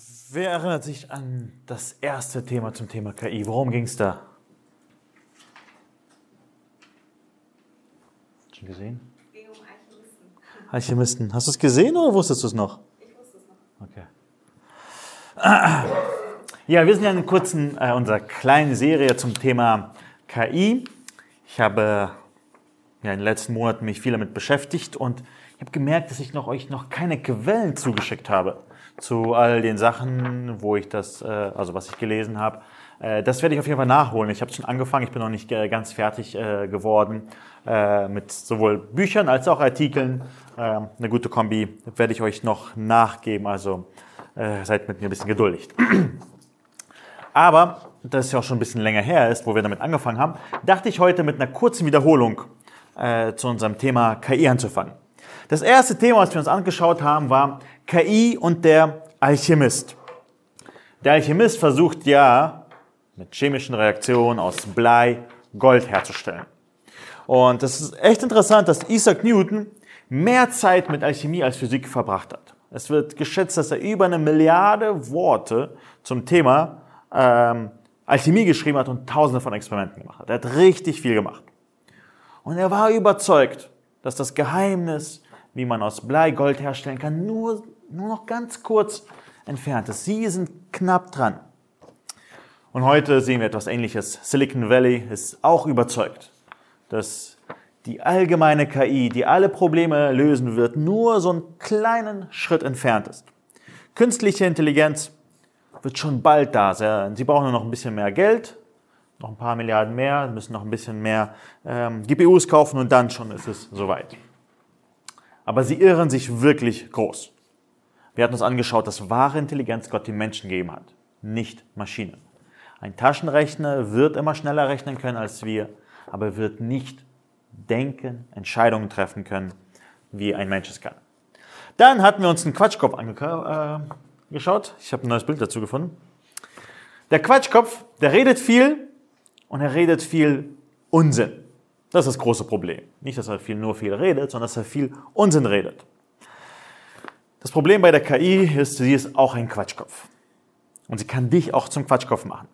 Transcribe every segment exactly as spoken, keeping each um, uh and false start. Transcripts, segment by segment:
Wer erinnert sich an das erste Thema zum Thema K I? Worum ging es da? Hast du schon gesehen? Es ging um Alchemisten. Alchemisten. Hast du es gesehen oder wusstest du es noch? Ich wusste es noch. Okay. Ja, wir sind ja in kurzen, äh, unserer kleinen Serie zum Thema K I. Ich habe ja in den letzten Monaten mich viel damit beschäftigt und ich habe gemerkt, dass ich noch, euch noch keine Quellen zugeschickt habe zu all den Sachen, wo ich das, äh, also was ich gelesen habe. Äh, das werde ich auf jeden Fall nachholen. Ich habe schon angefangen, ich bin noch nicht äh, ganz fertig äh, geworden äh, mit sowohl Büchern als auch Artikeln. Äh, eine gute Kombi werde ich euch noch nachgeben, also äh, seid mit mir ein bisschen geduldig. Aber, da es ja auch schon ein bisschen länger her ist, wo wir damit angefangen haben, dachte ich heute mit einer kurzen Wiederholung äh, zu unserem Thema K I anzufangen. Das erste Thema, was wir uns angeschaut haben, war K I und der Alchemist. Der Alchemist versucht ja, mit chemischen Reaktionen aus Blei Gold herzustellen. Und das ist echt interessant, dass Isaac Newton mehr Zeit mit Alchemie als Physik verbracht hat. Es wird geschätzt, dass er über eine Milliarde Worte zum Thema ähm, Alchemie geschrieben hat und tausende von Experimenten gemacht hat. Er hat richtig viel gemacht. Und er war überzeugt, dass das Geheimnis, wie man aus Blei Gold herstellen kann, nur, nur noch ganz kurz entfernt ist. Sie sind knapp dran. Und heute sehen wir etwas Ähnliches. Silicon Valley ist auch überzeugt, dass die allgemeine K I, die alle Probleme lösen wird, nur so einen kleinen Schritt entfernt ist. Künstliche Intelligenz wird schon bald da sein. Sie brauchen nur noch ein bisschen mehr Geld, noch ein paar Milliarden mehr, müssen noch ein bisschen mehr ähm, G P Us kaufen und dann schon ist es soweit. Aber sie irren sich wirklich groß. Wir hatten uns angeschaut, dass wahre Intelligenz Gott den Menschen gegeben hat, nicht Maschinen. Ein Taschenrechner wird immer schneller rechnen können als wir, aber wird nicht denken, Entscheidungen treffen können, wie ein Mensch es kann. Dann hatten wir uns einen Quatschkopf angeschaut. Ich habe ein neues Bild dazu gefunden. Der Quatschkopf, der redet viel und er redet viel Unsinn. Das ist das große Problem. Nicht, dass er viel, nur viel redet, sondern dass er viel Unsinn redet. Das Problem bei der K I ist, sie ist auch ein Quatschkopf. Und sie kann dich auch zum Quatschkopf machen.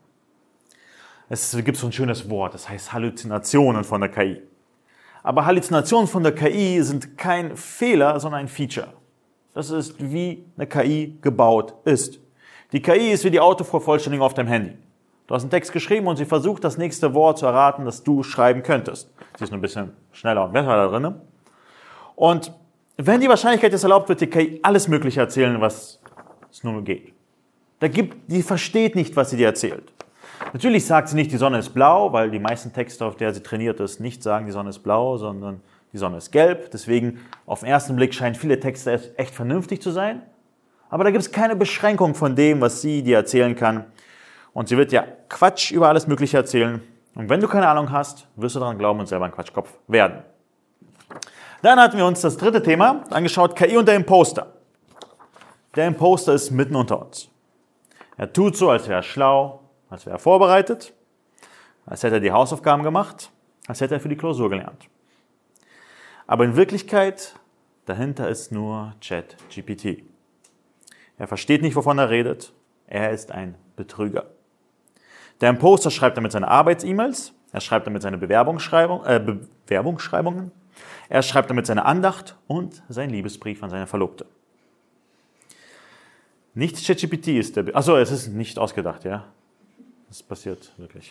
Es gibt so ein schönes Wort, das heißt Halluzinationen von der K I. Aber Halluzinationen von der K I sind kein Fehler, sondern ein Feature. Das ist, wie eine K I gebaut ist. Die K I ist wie die Autovervollständigung auf deinem Handy. Du hast einen Text geschrieben und sie versucht, das nächste Wort zu erraten, das du schreiben könntest. Sie ist nur ein bisschen schneller und besser da drin. Und wenn die Wahrscheinlichkeit es erlaubt, wird die K I alles Mögliche erzählen, was es nur geht. Da gibt, die versteht nicht, was sie dir erzählt. Natürlich sagt sie nicht, die Sonne ist blau, weil die meisten Texte, auf der sie trainiert ist, nicht sagen, die Sonne ist blau, sondern die Sonne ist gelb. Deswegen, auf den ersten Blick scheinen viele Texte echt vernünftig zu sein. Aber da gibt es keine Beschränkung von dem, was sie dir erzählen kann. Und sie wird ja Quatsch über alles Mögliche erzählen. Und wenn du keine Ahnung hast, wirst du daran glauben und selber ein Quatschkopf werden. Dann hatten wir uns das dritte Thema angeschaut, K I und der Imposter. Der Imposter ist mitten unter uns. Er tut so, als wäre er schlau, als wäre er vorbereitet, als hätte er die Hausaufgaben gemacht, als hätte er für die Klausur gelernt. Aber in Wirklichkeit, dahinter ist nur ChatGPT. Er versteht nicht, wovon er redet. Er ist ein Betrüger. Der Imposter schreibt damit seine Arbeits-E-Mails, er schreibt damit seine Bewerbungsschreibung, äh, Bewerbungsschreibungen, er schreibt damit seine Andacht und seinen Liebesbrief an seine Verlobte. Nicht ChatGPT ist der... Be- Achso, es ist nicht ausgedacht, ja. Das passiert wirklich.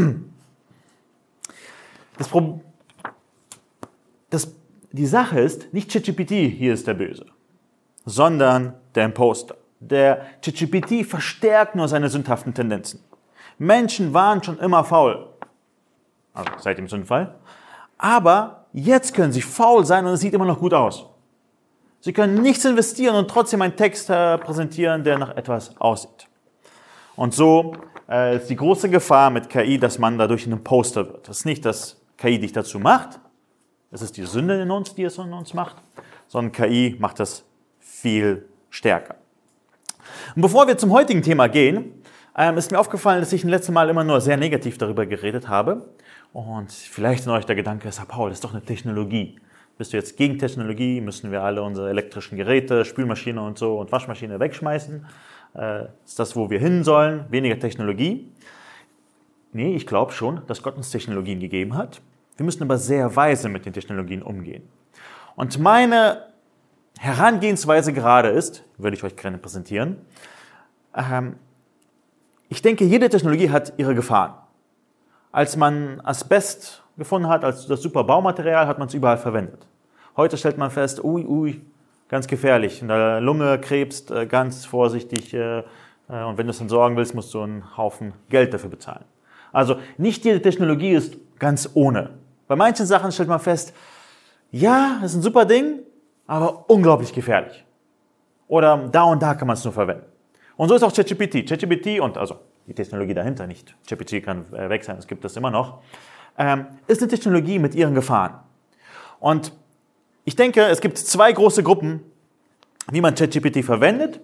Das Pro- das, die Sache ist, nicht ChatGPT hier ist der Böse, sondern der Imposter. Der ChatGPT verstärkt nur seine sündhaften Tendenzen. Menschen waren schon immer faul, also seit dem Sündenfall, aber jetzt können sie faul sein und es sieht immer noch gut aus. Sie können nichts investieren und trotzdem einen Text äh, präsentieren, der nach etwas aussieht. Und so äh, ist die große Gefahr mit K I, dass man dadurch ein Imposter wird. Das ist nicht, dass K I dich dazu macht, es ist die Sünde in uns, die es in uns macht, sondern K I macht das viel stärker. Und bevor wir zum heutigen Thema gehen, ähm, ist mir aufgefallen, dass ich im letzten Mal immer nur sehr negativ darüber geredet habe. Und vielleicht in euch der Gedanke ist, Herr Paul, das ist doch eine Technologie. Bist du jetzt gegen Technologie? Müssen wir alle unsere elektrischen Geräte, Spülmaschine und so und Waschmaschine wegschmeißen? äh, ist das, wo wir hin sollen, weniger Technologie. Nee, ich glaube schon, dass Gott uns Technologien gegeben hat. Wir müssen aber sehr weise mit den Technologien umgehen. Und meine Herangehensweise gerade ist, würde ich euch gerne präsentieren, ähm, ich denke, jede Technologie hat ihre Gefahren. Als man Asbest gefunden hat, als das super Baumaterial, hat man es überall verwendet. Heute stellt man fest, ui, ui, ganz gefährlich. In der Lunge krebst, äh, ganz vorsichtig. Äh, äh, und wenn du es entsorgen willst, musst du einen Haufen Geld dafür bezahlen. Also nicht jede Technologie ist ganz ohne. Bei manchen Sachen stellt man fest, ja, das ist ein super Ding, aber unglaublich gefährlich. Oder da und da kann man es nur verwenden. Und so ist auch ChatGPT. ChatGPT und also die Technologie dahinter, nicht ChatGPT kann äh, weg sein, es gibt das immer noch, ähm, ist eine Technologie mit ihren Gefahren. Und ich denke, es gibt zwei große Gruppen, wie man ChatGPT verwendet.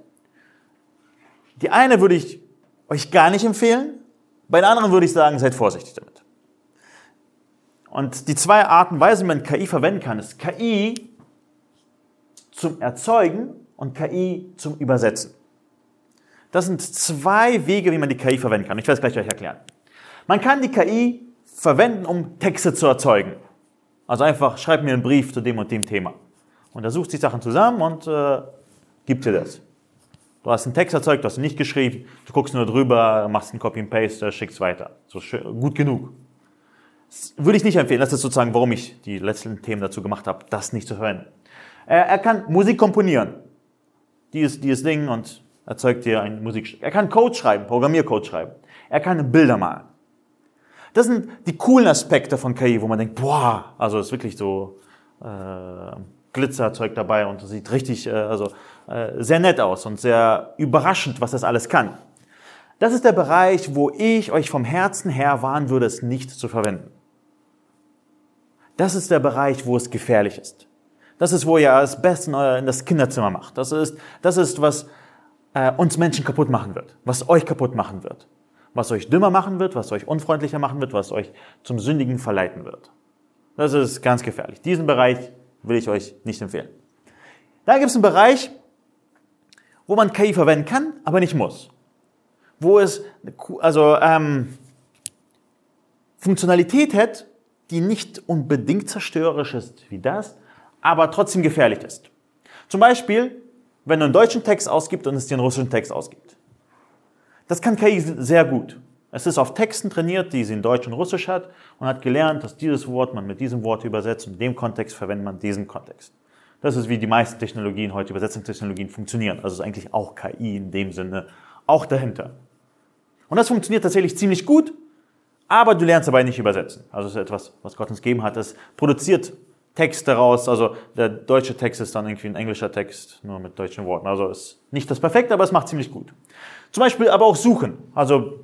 Die eine würde ich euch gar nicht empfehlen, bei der anderen würde ich sagen, seid vorsichtig damit. Und die zwei Arten und Weisen, wie man K I verwenden kann, ist K I zum Erzeugen und K I zum Übersetzen. Das sind zwei Wege, wie man die K I verwenden kann. Ich werde es gleich euch erklären. Man kann die K I verwenden, um Texte zu erzeugen. Also einfach, schreib mir einen Brief zu dem und dem Thema. Und er sucht sich Sachen zusammen und äh, gibt dir das. Du hast einen Text erzeugt, du hast ihn nicht geschrieben, du guckst nur drüber, machst einen Copy and Paste, schickst weiter. So schön, gut genug. Das würde ich nicht empfehlen. Das ist sozusagen, warum ich die letzten Themen dazu gemacht habe, das nicht zu verwenden. Er, er kann Musik komponieren. Dieses, dieses Ding und erzeugt dir ein Musikstück. Er kann Code schreiben, Programmiercode schreiben. Er kann Bilder malen. Das sind die coolen Aspekte von K I, wo man denkt, boah, also ist wirklich so äh, Glitzerzeug dabei und das sieht richtig äh, also, äh, sehr nett aus und sehr überraschend, was das alles kann. Das ist der Bereich, wo ich euch vom Herzen her warnen würde, es nicht zu verwenden. Das ist der Bereich, wo es gefährlich ist. Das ist, wo ihr das Beste in, euer, in das Kinderzimmer macht. Das ist, das ist was äh, uns Menschen kaputt machen wird, was euch kaputt machen wird, was euch dümmer machen wird, was euch unfreundlicher machen wird, was euch zum Sündigen verleiten wird. Das ist ganz gefährlich. Diesen Bereich will ich euch nicht empfehlen. Da gibt es einen Bereich, wo man K I verwenden kann, aber nicht muss. Wo es also ähm, Funktionalität hat, die nicht unbedingt zerstörerisch ist wie das, aber trotzdem gefährlich ist. Zum Beispiel, wenn du einen deutschen Text ausgibst und es dir einen russischen Text ausgibt. Das kann K I sehr gut. Es ist auf Texten trainiert, die sie in Deutsch und Russisch hat und hat gelernt, dass dieses Wort man mit diesem Wort übersetzt und in dem Kontext verwendet man diesen Kontext. Das ist, wie die meisten Technologien heute, Übersetzungstechnologien, funktionieren. Also ist eigentlich auch K I in dem Sinne auch dahinter. Und das funktioniert tatsächlich ziemlich gut, aber du lernst dabei nicht übersetzen. Also es ist etwas, was Gott uns gegeben hat. Es produziert Text daraus, also der deutsche Text ist dann irgendwie ein englischer Text, nur mit deutschen Worten. Also ist nicht das Perfekte, aber es macht ziemlich gut. Zum Beispiel aber auch Suchen, also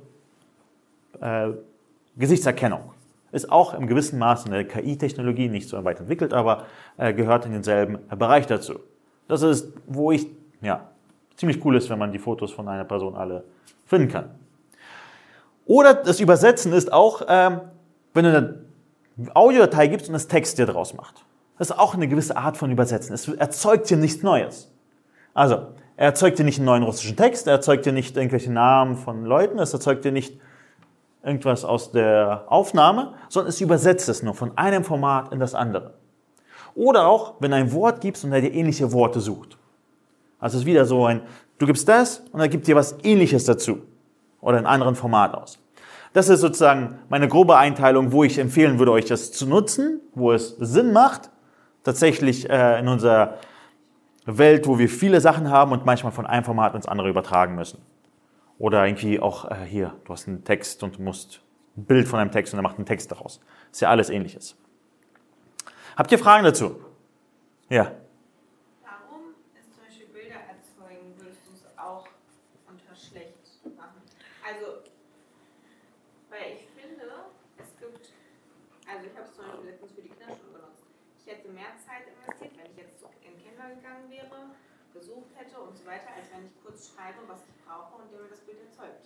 äh, Gesichtserkennung. Ist auch im gewissen Maße eine K I-Technologie, nicht so weit entwickelt, aber äh, gehört in denselben äh, Bereich dazu. Das ist, wo ich, ja, ziemlich cool ist, wenn man die Fotos von einer Person alle finden kann. Oder das Übersetzen ist auch, ähm, wenn du eine Audiodatei gibst und das Text dir draus macht. Das ist auch eine gewisse Art von Übersetzen. Es erzeugt dir nichts Neues. Also, er erzeugt dir nicht einen neuen russischen Text, er erzeugt dir nicht irgendwelche Namen von Leuten, es erzeugt dir nicht irgendwas aus der Aufnahme, sondern es übersetzt es nur von einem Format in das andere. Oder auch, wenn du ein Wort gibst und er dir ähnliche Worte sucht. Also es ist wieder so ein, du gibst das und er gibt dir was Ähnliches dazu. Oder in einem anderen Format aus. Das ist sozusagen meine grobe Einteilung, wo ich empfehlen würde, euch das zu nutzen, wo es Sinn macht, tatsächlich äh, in unserer Welt, wo wir viele Sachen haben und manchmal von einem Format ins andere übertragen müssen. Oder irgendwie auch äh, hier, du hast einen Text und du musst ein Bild von einem Text und er macht einen Text daraus. Ist ja alles Ähnliches. Habt ihr Fragen dazu? Ja. Warum ist zum Beispiel Bilder erzeugen, würdest du es auch unter schlecht machen? Also, weil ich finde, es gibt, also ich habe es zum Beispiel letztens für die Kinderschule benutzt. Ich hätte mehr Zeit investiert, wenn ich jetzt in Kinder gegangen wäre, gesucht hätte und so weiter, als wenn ich kurz schreibe, was ich brauche und der mir das Bild erzeugt.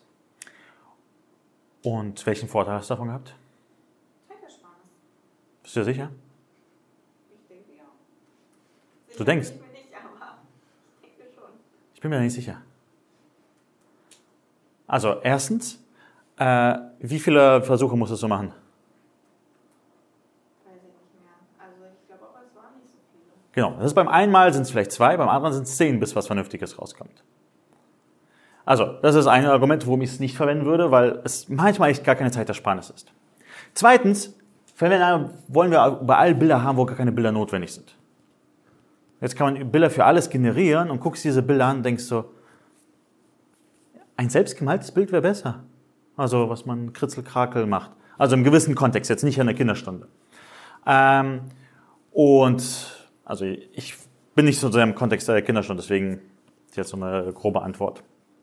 Und welchen Vorteil hast du davon gehabt? Zeitersparnis. Bist du dir sicher? Ich denke ja. Du denkst? Ich bin nicht, aber ich denke schon. Ich bin mir da nicht sicher. Also erstens, äh, wie viele Versuche musstest du machen? Weiß ich nicht mehr. Also ich glaube auch, es waren nicht so viele. Genau, das ist beim einen Mal sind es vielleicht zwei, beim anderen sind es zehn, bis was Vernünftiges rauskommt. Also, das ist ein Argument, warum ich es nicht verwenden würde, weil es manchmal echt gar keine Zeitersparnis ist. Zweitens, wollen wir überall Bilder haben, wo gar keine Bilder notwendig sind. Jetzt kann man Bilder für alles generieren und guckst diese Bilder an und denkst so, ein selbstgemaltes Bild wäre besser. Also, was man kritzelkrakel macht. Also im gewissen Kontext, jetzt nicht an der Kinderstunde. Ähm, und, also ich bin nicht so sehr im Kontext der Kinderstunde, deswegen ist jetzt so eine grobe Antwort.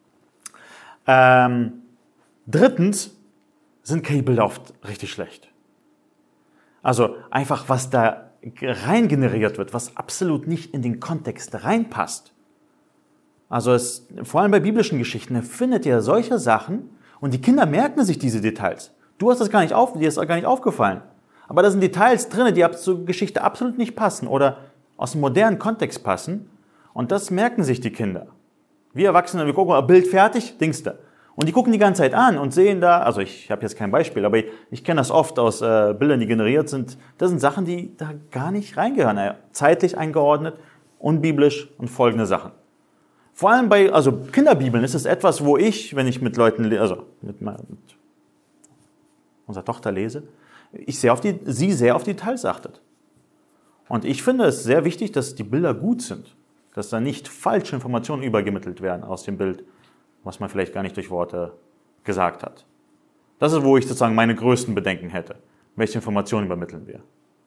Ähm, drittens sind K I-Bilder oft richtig schlecht. Also einfach, was da rein generiert wird, was absolut nicht in den Kontext reinpasst. Also es, vor allem bei biblischen Geschichten findet ihr solche Sachen und die Kinder merken sich diese Details. Du hast das gar nicht auf, dir ist das gar nicht aufgefallen. Aber da sind Details drin, die zur Geschichte absolut nicht passen oder aus dem modernen Kontext passen. Und das merken sich die Kinder. Wir Erwachsene, wir gucken, Bild fertig, Dings da. Und die gucken die ganze Zeit an und sehen da, also ich habe jetzt kein Beispiel, aber ich, ich kenne das oft aus äh, Bildern, die generiert sind. Das sind Sachen, die da gar nicht reingehören. Äh, zeitlich eingeordnet, unbiblisch und folgende Sachen. Vor allem bei also Kinderbibeln ist es etwas, wo ich, wenn ich mit Leuten, also mit, mit unserer Tochter lese, ich sehr auf die, sie sehr auf die Details achtet. Und ich finde es sehr wichtig, dass die Bilder gut sind. Dass da nicht falsche Informationen übergemittelt werden aus dem Bild, was man vielleicht gar nicht durch Worte gesagt hat. Das ist, wo ich sozusagen meine größten Bedenken hätte. Welche Informationen übermitteln wir?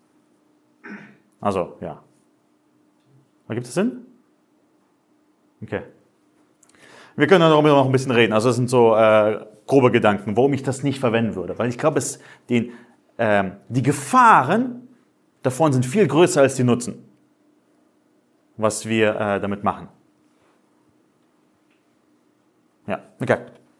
Also, ja. Ergibt es Sinn? Okay. Wir können darüber noch ein bisschen reden. Also das sind so äh, grobe Gedanken, warum ich das nicht verwenden würde. Weil ich glaube, es den, äh, die Gefahren davon sind viel größer als die Nutzen, was wir äh, damit machen. Ja, okay.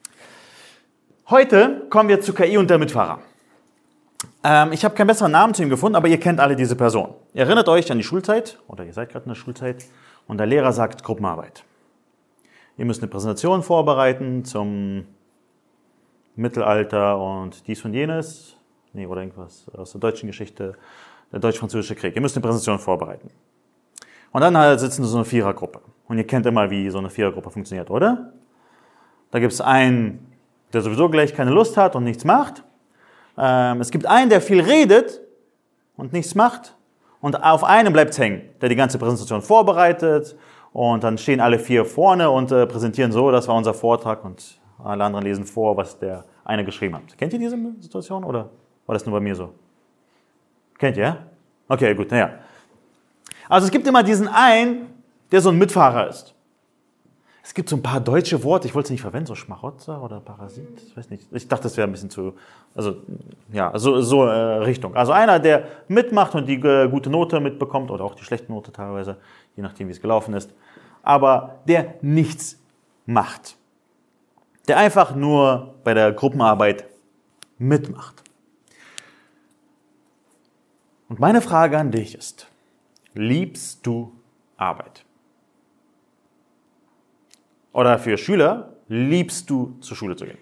Heute kommen wir zu K I und der Mitfahrer. Ähm, ich habe keinen besseren Namen zu ihm gefunden, aber ihr kennt alle diese Person. Ihr erinnert euch an die Schulzeit, oder ihr seid gerade in der Schulzeit, und der Lehrer sagt Gruppenarbeit. Ihr müsst eine Präsentation vorbereiten zum Mittelalter und dies und jenes. Nee, oder irgendwas aus der deutschen Geschichte, der deutsch-französische Krieg. Ihr müsst eine Präsentation vorbereiten. Und dann halt sitzen so eine Vierergruppe. Und ihr kennt immer, wie so eine Vierergruppe funktioniert, oder? Da gibt es einen, der sowieso gleich keine Lust hat und nichts macht. Ähm, es gibt einen, der viel redet und nichts macht. Und auf einem bleibt es hängen, der die ganze Präsentation vorbereitet. Und dann stehen alle vier vorne und äh, präsentieren so, das war unser Vortrag. Und alle anderen lesen vor, was der eine geschrieben hat. Kennt ihr diese Situation oder war das nur bei mir so? Kennt ihr? Okay, gut, naja. Also es gibt immer diesen einen, der so ein Mitfahrer ist. Es gibt so ein paar deutsche Worte, ich wollte es nicht verwenden, so Schmarotzer oder Parasit, ich weiß nicht. Ich dachte, das wäre ein bisschen zu, also ja, so, so äh, Richtung. Also einer, der mitmacht und die äh, gute Note mitbekommt oder auch die schlechte Note teilweise, je nachdem, wie es gelaufen ist. Aber der nichts macht. Der einfach nur bei der Gruppenarbeit mitmacht. Und meine Frage an dich ist, liebst du Arbeit? Oder für Schüler, liebst du zur Schule zu gehen?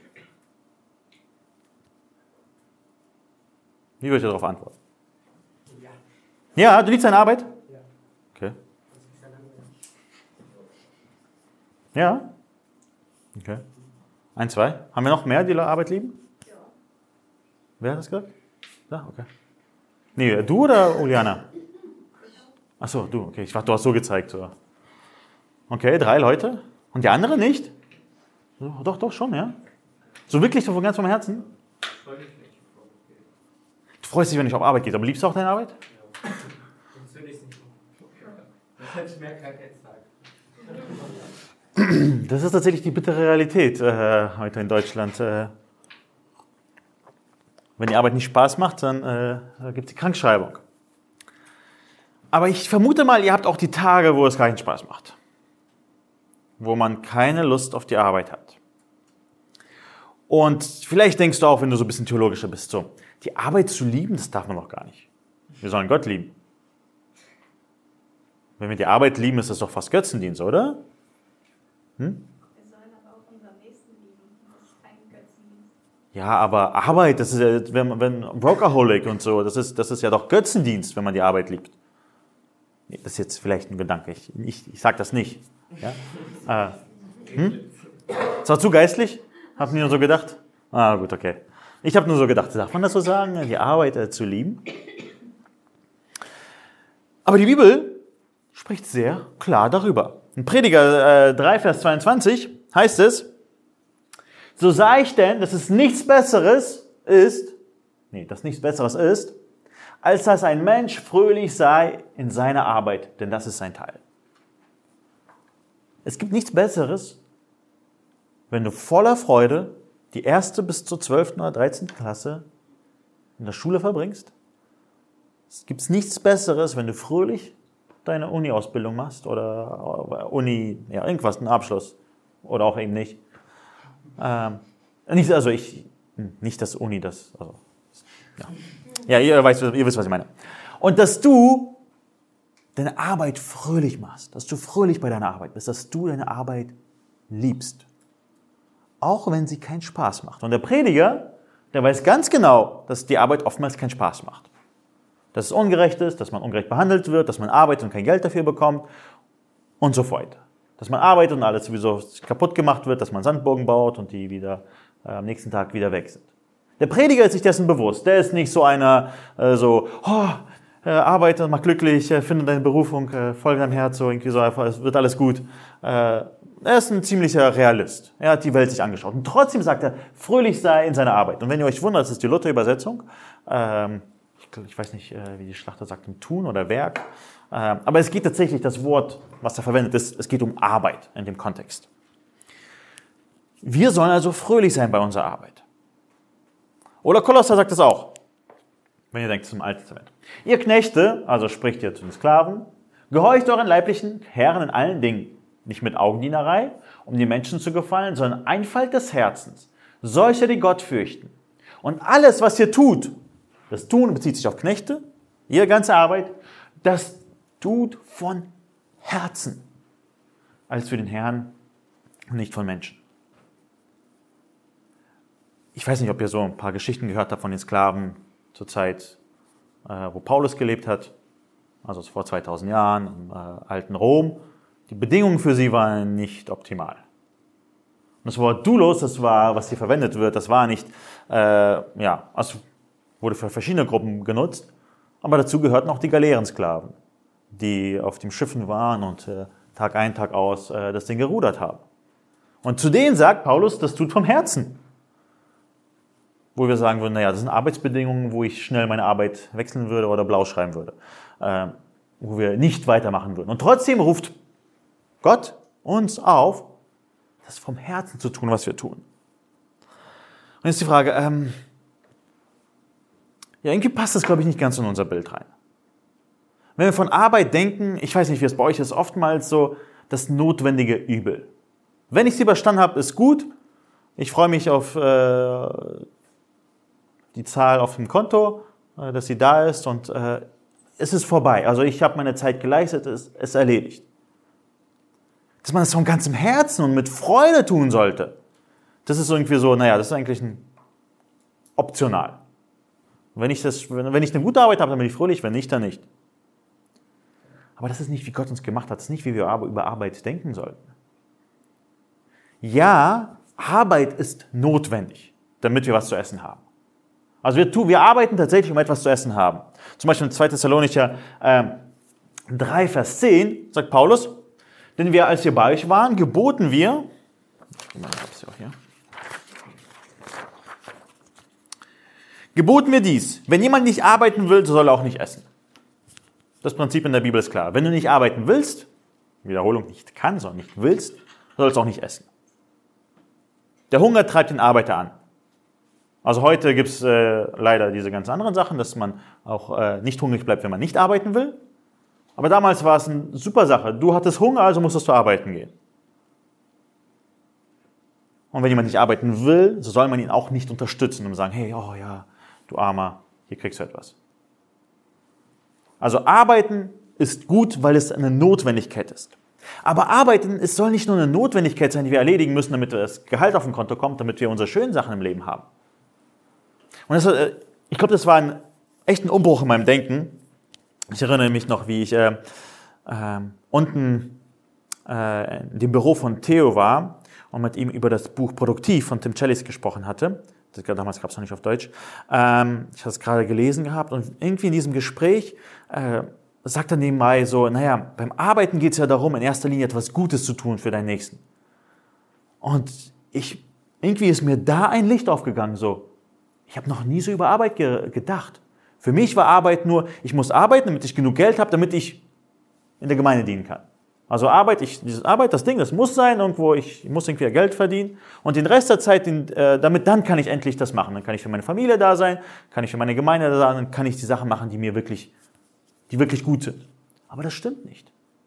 Wie würdet ihr darauf antworten? Ja. Ja, du liebst deine Arbeit? Ja. Okay. Ja? Okay. Ein, zwei. Haben wir noch mehr, die Arbeit lieben? Ja. Wer hat das gesagt? Ja, okay. Nee, du oder Juliana? Achso, du, okay. Ich dachte, du hast so gezeigt. So. Okay, drei Leute. Und die andere nicht? Doch, doch, schon, ja. So wirklich so von ganz vom Herzen? Du freust dich, wenn ich auf Arbeit gehe, aber liebst du auch deine Arbeit? Ja. Sonst würde ich es nicht machen. Das hätte ich mehr Krankheitstag. Das ist tatsächlich die bittere Realität äh, heute in Deutschland. Äh, wenn die Arbeit nicht Spaß macht, dann äh, gibt es die Krankschreibung. Aber ich vermute mal, ihr habt auch die Tage, wo es keinen Spaß macht. Wo man keine Lust auf die Arbeit hat. Und vielleicht denkst du auch, wenn du so ein bisschen theologischer bist, so, die Arbeit zu lieben, das darf man doch gar nicht. Wir sollen Gott lieben. Wenn wir die Arbeit lieben, ist das doch fast Götzendienst, oder? Hm? Wir sollen aber auch unseren Nächsten lieben. Das kein Götzendienst. Ja, aber Arbeit, das ist ja, wenn, wenn Workaholic und so, das ist, das ist ja doch Götzendienst, wenn man die Arbeit liebt. Nee, das ist jetzt vielleicht ein Gedanke, ich, ich, ich sage das nicht. Ja? Äh, hm? Ist auch zu geistlich? Habt ihr nur so gedacht? Ah, gut, okay. Ich habe nur so gedacht, darf man das so sagen, die Arbeit äh, zu lieben? Aber die Bibel spricht sehr klar darüber. In Prediger äh, drei, Vers zweiundzwanzig heißt es, so sah ich denn, dass es nichts Besseres ist, nee, dass nichts Besseres ist, als dass ein Mensch fröhlich sei in seiner Arbeit, denn das ist sein Teil. Es gibt nichts Besseres, wenn du voller Freude die erste bis zur zwölften oder dreizehnten Klasse in der Schule verbringst. Es gibt nichts Besseres, wenn du fröhlich deine Uni-Ausbildung machst oder Uni, ja, irgendwas, einen Abschluss oder auch eben nicht. Ähm, nicht, also ich, nicht das Uni, das, also, ja. ja, ihr, weißt, ihr wisst, was ich meine. Und dass du deine Arbeit fröhlich machst, dass du fröhlich bei deiner Arbeit bist, dass du deine Arbeit liebst. Auch wenn sie keinen Spaß macht. Und der Prediger, der weiß ganz genau, dass die Arbeit oftmals keinen Spaß macht. Dass es ungerecht ist, dass man ungerecht behandelt wird, dass man arbeitet und kein Geld dafür bekommt und so fort. Dass man arbeitet und alles sowieso kaputt gemacht wird, dass man Sandburgen baut und die wieder äh, am nächsten Tag wieder weg sind. Der Prediger ist sich dessen bewusst. Der ist nicht so einer, äh, so, oh, äh, arbeite, mach glücklich, äh, finde deine Berufung, äh, folge deinem Herz, so irgendwie so, es wird alles gut. Äh, er ist ein ziemlicher Realist. Er hat die Welt sich angeschaut. Und trotzdem sagt er, fröhlich sei in seiner Arbeit. Und wenn ihr euch wundert, das ist die Luther-Übersetzung. Ähm, ich, ich weiß nicht, äh, wie die Schlachter sagt, um Tun oder Werk. Ähm, aber es geht tatsächlich, das Wort, was da verwendet ist, es geht um Arbeit in dem Kontext. Wir sollen also fröhlich sein bei unserer Arbeit. Oder Kolosser sagt es auch, wenn ihr denkt zum Alten Testament. Ihr Knechte, also spricht ihr zu den Sklaven, gehorcht euren leiblichen Herren in allen Dingen. Nicht mit Augendienerei, um die Menschen zu gefallen, sondern Einfalt des Herzens. Solche, die Gott fürchten. Und alles, was ihr tut, das Tun bezieht sich auf Knechte, ihre ganze Arbeit, das tut von Herzen, als für den Herrn und nicht von Menschen. Ich weiß nicht, ob ihr so ein paar Geschichten gehört habt von den Sklaven zur Zeit, wo Paulus gelebt hat, also vor zweitausend Jahren im äh, alten Rom. Die Bedingungen für sie waren nicht optimal. Und das Wort Doulos, das war, was hier verwendet wird, das war nicht, äh, ja, es wurde für verschiedene Gruppen genutzt, aber dazu gehörten auch die Galeerensklaven, die auf den Schiffen waren und äh, Tag ein, Tag aus äh, das Ding gerudert haben. Und zu denen sagt Paulus, das tut vom Herzen. Wo wir sagen würden, naja, das sind Arbeitsbedingungen, wo ich schnell meine Arbeit wechseln würde oder blau schreiben würde, äh, wo wir nicht weitermachen würden. Und trotzdem ruft Gott uns auf, das vom Herzen zu tun, was wir tun. Und jetzt die Frage, ähm, ja, irgendwie passt das, glaube ich, nicht ganz in unser Bild rein. Wenn wir von Arbeit denken, ich weiß nicht, wie es bei euch ist, oftmals so das notwendige Übel. Wenn ich sie überstanden habe, ist gut. Ich freue mich auf äh, die Zahl auf dem Konto, äh, dass sie da ist und äh, es ist vorbei. Also ich habe meine Zeit geleistet, es ist erledigt. Dass man das von ganzem Herzen und mit Freude tun sollte, das ist irgendwie so, naja, das ist eigentlich ein optional. Wenn ich, das, wenn ich eine gute Arbeit habe, dann bin ich fröhlich, wenn nicht, dann nicht. Aber das ist nicht, wie Gott uns gemacht hat, das ist nicht, wie wir über Arbeit denken sollten. Ja, Arbeit ist notwendig, damit wir was zu essen haben. Also wir, tun, wir arbeiten tatsächlich, um etwas zu essen haben. Zum Beispiel in zweiten Thessalonicher äh, drei, Vers zehn sagt Paulus, denn wir, als wir bei euch waren, geboten wir, ich hab's ja auch hier, geboten wir dies, wenn jemand nicht arbeiten will, so soll er auch nicht essen. Das Prinzip in der Bibel ist klar. Wenn du nicht arbeiten willst, Wiederholung nicht kann, sondern nicht willst, sollst du auch nicht essen. Der Hunger treibt den Arbeiter an. Also heute gibt es äh, leider diese ganz anderen Sachen, dass man auch äh, nicht hungrig bleibt, wenn man nicht arbeiten will. Aber damals war es eine super Sache. Du hattest Hunger, also musstest du arbeiten gehen. Und wenn jemand nicht arbeiten will, so soll man ihn auch nicht unterstützen und sagen, hey, oh ja, du Armer, hier kriegst du etwas. Also arbeiten ist gut, weil es eine Notwendigkeit ist. Aber arbeiten, es soll nicht nur eine Notwendigkeit sein, die wir erledigen müssen, damit das Gehalt auf dem Konto kommt, damit wir unsere schönen Sachen im Leben haben. Und das, ich glaube, das war ein echt ein Umbruch in meinem Denken. Ich erinnere mich noch, wie ich äh, äh, unten äh, in dem Büro von Theo war und mit ihm über das Buch Produktiv von Tim Challies gesprochen hatte. Das, damals gab es noch nicht auf Deutsch. Ähm, ich habe es gerade gelesen gehabt und irgendwie in diesem Gespräch äh, sagt er nebenbei so, naja, beim Arbeiten geht es ja darum, in erster Linie etwas Gutes zu tun für deinen Nächsten. Und ich, irgendwie ist mir da ein Licht aufgegangen, so. Ich habe noch nie so über Arbeit ge- gedacht. Für mich war Arbeit nur, ich muss arbeiten, damit ich genug Geld habe, damit ich in der Gemeinde dienen kann. Also Arbeit, ich, diese Arbeit, das Ding, das muss sein, irgendwo, ich muss irgendwie Geld verdienen. Und den Rest der Zeit, den, äh, damit dann kann ich endlich das machen. Dann kann ich für meine Familie da sein, kann ich für meine Gemeinde da sein, dann kann ich die Sachen machen, die mir wirklich, die wirklich gut sind. Aber das stimmt nicht.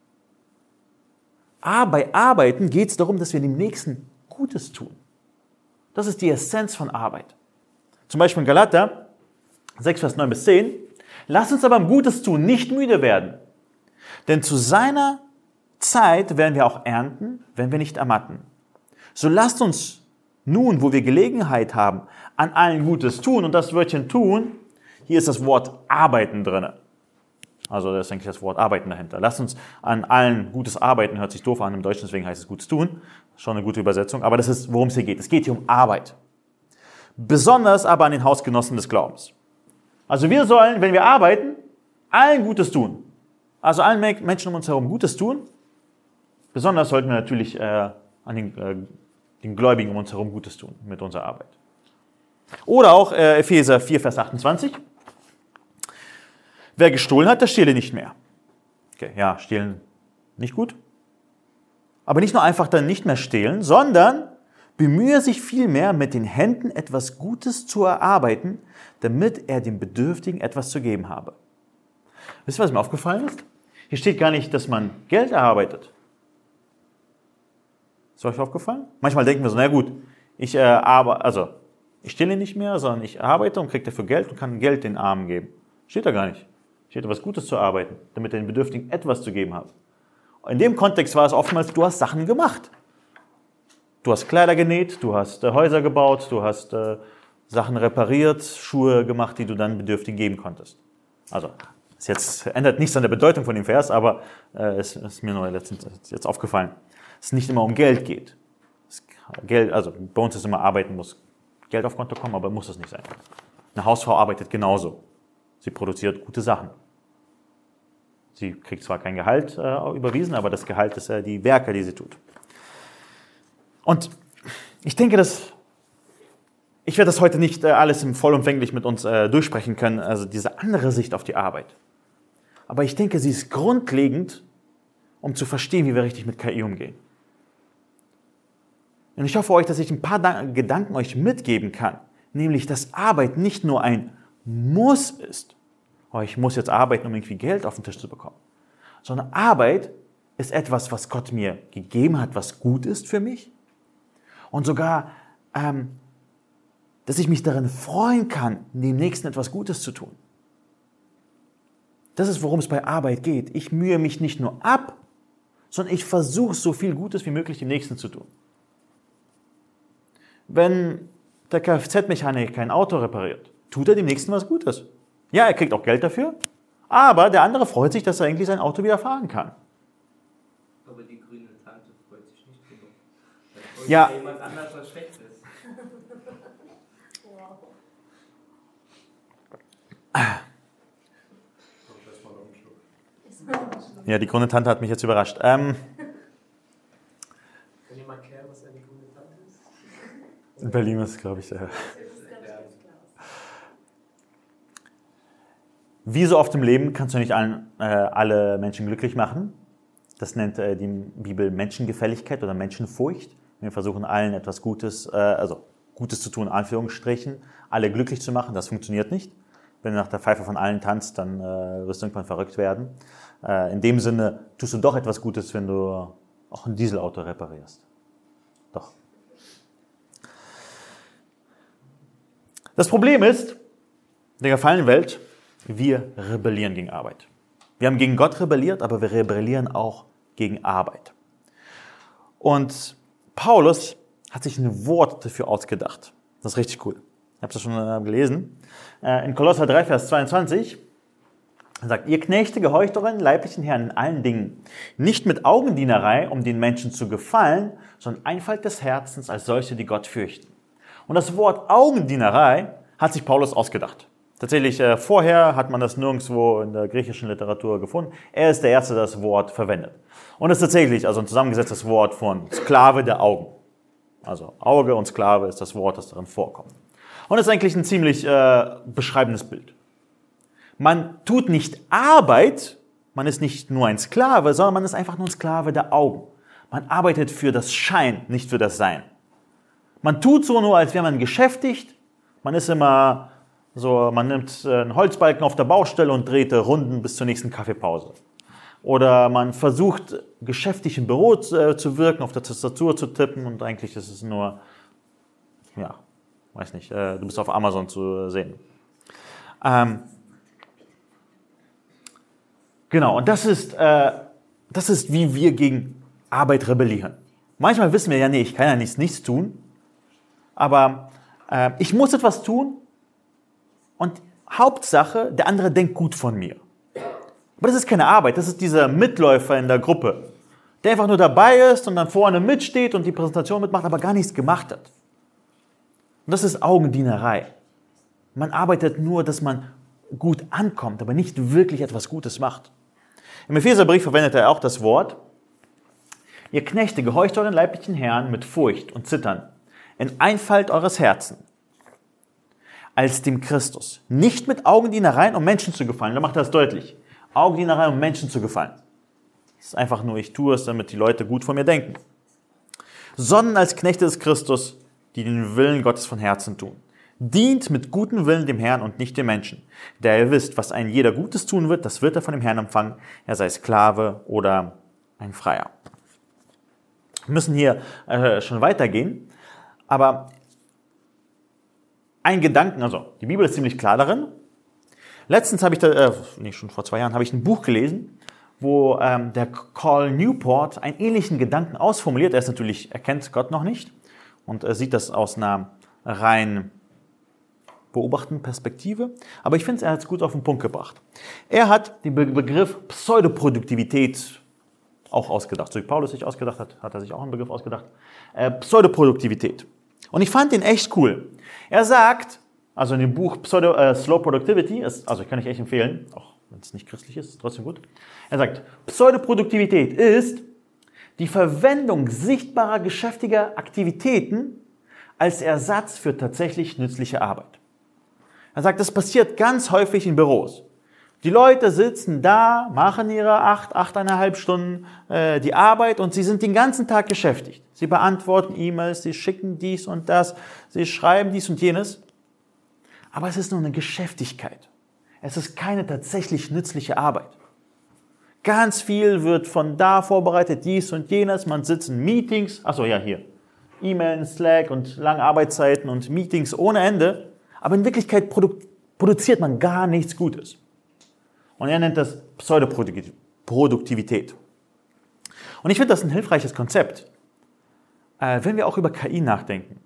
Aber bei Arbeiten geht es darum, dass wir dem Nächsten Gutes tun. Das ist die Essenz von Arbeit. Zum Beispiel in Galater sechs, Vers neun bis zehn. Lasst uns aber im Gutes tun, nicht müde werden. Denn zu seiner Zeit werden wir auch ernten, wenn wir nicht ermatten. So lasst uns nun, wo wir Gelegenheit haben, an allen Gutes tun. Und das Wörtchen tun, hier ist das Wort arbeiten drin. Also da ist eigentlich das Wort arbeiten dahinter. Lasst uns an allen Gutes arbeiten, hört sich doof an im Deutschen, deswegen heißt es Gutes tun. Schon eine gute Übersetzung, aber das ist, worum es hier geht. Es geht hier um Arbeit. Besonders aber an den Hausgenossen des Glaubens. Also wir sollen, wenn wir arbeiten, allen Gutes tun. Also allen Menschen um uns herum Gutes tun. Besonders sollten wir natürlich äh, an den, äh, den Gläubigen um uns herum Gutes tun mit unserer Arbeit. Oder auch äh, Epheser vier, Vers achtundzwanzig. Wer gestohlen hat, der stehle nicht mehr. Okay, ja, stehlen nicht gut. Aber nicht nur einfach dann nicht mehr stehlen, sondern bemühe sich vielmehr, mit den Händen etwas Gutes zu erarbeiten, damit er dem Bedürftigen etwas zu geben habe. Wisst ihr, was mir aufgefallen ist? Hier steht gar nicht, dass man Geld erarbeitet. Ist euch aufgefallen? Manchmal denken wir so, na gut, ich, äh, aber, also, ich stehle nicht mehr, sondern ich arbeite und kriege dafür Geld und kann Geld den Armen geben. Steht da gar nicht. Steht etwas Gutes zu arbeiten, damit er den Bedürftigen etwas zu geben hat. In dem Kontext war es oftmals, du hast Sachen gemacht. Du hast Kleider genäht, du hast äh, Häuser gebaut, du hast äh, Sachen repariert, Schuhe gemacht, die du dann Bedürftigen geben konntest. Also, es jetzt ändert nichts an der Bedeutung von dem Vers, aber äh, es ist mir nur letztens jetzt aufgefallen, dass es nicht immer um Geld geht. Es, Geld, also bei uns ist immer Arbeiten, muss Geld auf Konto kommen, aber muss es nicht sein. Eine Hausfrau arbeitet genauso. Sie produziert gute Sachen. Sie kriegt zwar kein Gehalt äh, überwiesen, aber das Gehalt ist äh, die Werke, die sie tut. Und ich denke, dass ich werde das heute nicht äh, alles im vollumfänglich mit uns äh, durchsprechen können, also diese andere Sicht auf die Arbeit. Aber ich denke, sie ist grundlegend, um zu verstehen, wie wir richtig mit K I umgehen. Und ich hoffe euch, dass ich ein paar Gedanken euch mitgeben kann, nämlich, dass Arbeit nicht nur ein Muss ist, oh, ich muss jetzt arbeiten, um irgendwie Geld auf den Tisch zu bekommen, sondern Arbeit ist etwas, was Gott mir gegeben hat, was gut ist für mich und sogar, ähm, dass ich mich darin freuen kann, dem Nächsten etwas Gutes zu tun. Das ist, worum es bei Arbeit geht. Ich mühe mich nicht nur ab, sondern ich versuche, so viel Gutes wie möglich dem Nächsten zu tun. Wenn der Kfz-Mechaniker ein Auto repariert, tut er dem Nächsten was Gutes. Ja, er kriegt auch Geld dafür, aber der andere freut sich, dass er eigentlich sein Auto wieder fahren kann. Aber die grüne Tante freut sich nicht genug. Weil Ja. jemand anders was Schlechtes. Ja, die grüne Tante hat mich jetzt überrascht. Ähm, Kann jemand klären, was eine grüne Tante ist? in Berlin ist, glaube ich, äh, wie so oft im Leben kannst du nicht allen, äh, alle Menschen glücklich machen. Das nennt äh, die Bibel Menschengefälligkeit oder Menschenfurcht. Wir versuchen allen etwas Gutes, äh, also Gutes zu tun, in Anführungsstrichen, alle glücklich zu machen. Das funktioniert nicht. Wenn du nach der Pfeife von allen tanzt, dann äh, wirst du irgendwann verrückt werden. Äh, in dem Sinne tust du doch etwas Gutes, wenn du auch ein Dieselauto reparierst. Doch. Das Problem ist, in der gefallenen Welt, wir rebellieren gegen Arbeit. Wir haben gegen Gott rebelliert, aber wir rebellieren auch gegen Arbeit. Und Paulus hat sich ein Wort dafür ausgedacht. Das ist richtig cool. Ich habe es schon gelesen. In Kolosser drei, Vers zweiundzwanzig sagt, ihr Knechte, gehorcht euren leiblichen Herren in allen Dingen, nicht mit Augendienerei, um den Menschen zu gefallen, sondern Einfalt des Herzens als solche, die Gott fürchten. Und das Wort Augendienerei hat sich Paulus ausgedacht. Tatsächlich, äh, vorher hat man das nirgendwo in der griechischen Literatur gefunden. Er ist der Erste, der das Wort verwendet. Und es ist tatsächlich also ein zusammengesetztes Wort von Sklave der Augen. Also Auge und Sklave ist das Wort, das darin vorkommt. Und es ist eigentlich ein ziemlich äh, beschreibendes Bild. Man tut nicht Arbeit, man ist nicht nur ein Sklave, sondern man ist einfach nur ein Sklave der Augen. Man arbeitet für das Schein, nicht für das Sein. Man tut so nur, als wäre man geschäftigt. Man ist immer so, man nimmt einen Holzbalken auf der Baustelle und dreht Runden bis zur nächsten Kaffeepause. Oder man versucht, geschäftig im Büro zu, zu wirken, auf der Tastatur zu tippen und eigentlich ist es nur, ja, weiß nicht, äh, du bist auf Amazon zu sehen. Ähm, genau, und das ist, äh, das ist, wie wir gegen Arbeit rebellieren. Manchmal wissen wir ja, nee, ich kann ja nichts, nichts tun, aber äh, ich muss etwas tun und Hauptsache, der andere denkt gut von mir. Aber das ist keine Arbeit, das ist dieser Mitläufer in der Gruppe, der einfach nur dabei ist und dann vorne mitsteht und die Präsentation mitmacht, aber gar nichts gemacht hat. Und das ist Augendienerei. Man arbeitet nur, dass man gut ankommt, aber nicht wirklich etwas Gutes macht. Im Epheserbrief verwendet er auch das Wort, ihr Knechte, gehorcht euren leiblichen Herren mit Furcht und Zittern, in Einfalt eures Herzen, als dem Christus. Nicht mit Augendienereien, um Menschen zu gefallen. Da macht er das deutlich. Augendienereien, um Menschen zu gefallen. Das ist einfach nur, ich tue es, damit die Leute gut von mir denken. Sondern als Knechte des Christus, die den Willen Gottes von Herzen tun. Dient mit gutem Willen dem Herrn und nicht dem Menschen. Da ihr wisst, was ein jeder Gutes tun wird, das wird er von dem Herrn empfangen, er sei Sklave oder ein Freier. Wir müssen hier äh, schon weitergehen, aber ein Gedanken, also die Bibel ist ziemlich klar darin. Letztens habe ich, da, äh, nee, schon vor zwei Jahren, habe ich ein Buch gelesen, wo ähm, der Cal Newport einen ähnlichen Gedanken ausformuliert. Er ist natürlich, er kennt Gott noch nicht und er sieht das aus einer rein beobachtenden Perspektive. Aber ich finde, er hat es gut auf den Punkt gebracht. Er hat den Be- Begriff Pseudoproduktivität auch ausgedacht. So wie Paulus sich ausgedacht hat, hat er sich auch einen Begriff ausgedacht. Äh, Pseudoproduktivität. Und ich fand den echt cool. Er sagt, also in dem Buch Pseudo, äh, Slow Productivity, ist, also ich kann ich echt empfehlen, auch wenn es nicht christlich ist, ist trotzdem gut. Er sagt, Pseudoproduktivität ist die Verwendung sichtbarer geschäftiger Aktivitäten als Ersatz für tatsächlich nützliche Arbeit. Er sagt, das passiert ganz häufig in Büros. Die Leute sitzen da, machen ihre acht, achteinhalb Stunden äh, die Arbeit und sie sind den ganzen Tag beschäftigt. Sie beantworten E-Mails, sie schicken dies und das, sie schreiben dies und jenes. Aber es ist nur eine Geschäftigkeit. Es ist keine tatsächlich nützliche Arbeit. Ganz viel wird von da vorbereitet, dies und jenes. Man sitzt in Meetings, achso, ja, hier. E-Mail, Slack und lange Arbeitszeiten und Meetings ohne Ende. Aber in Wirklichkeit produ- produziert man gar nichts Gutes. Und er nennt das Pseudoproduktivität. Und ich finde das ein hilfreiches Konzept, äh, wenn wir auch über K I nachdenken.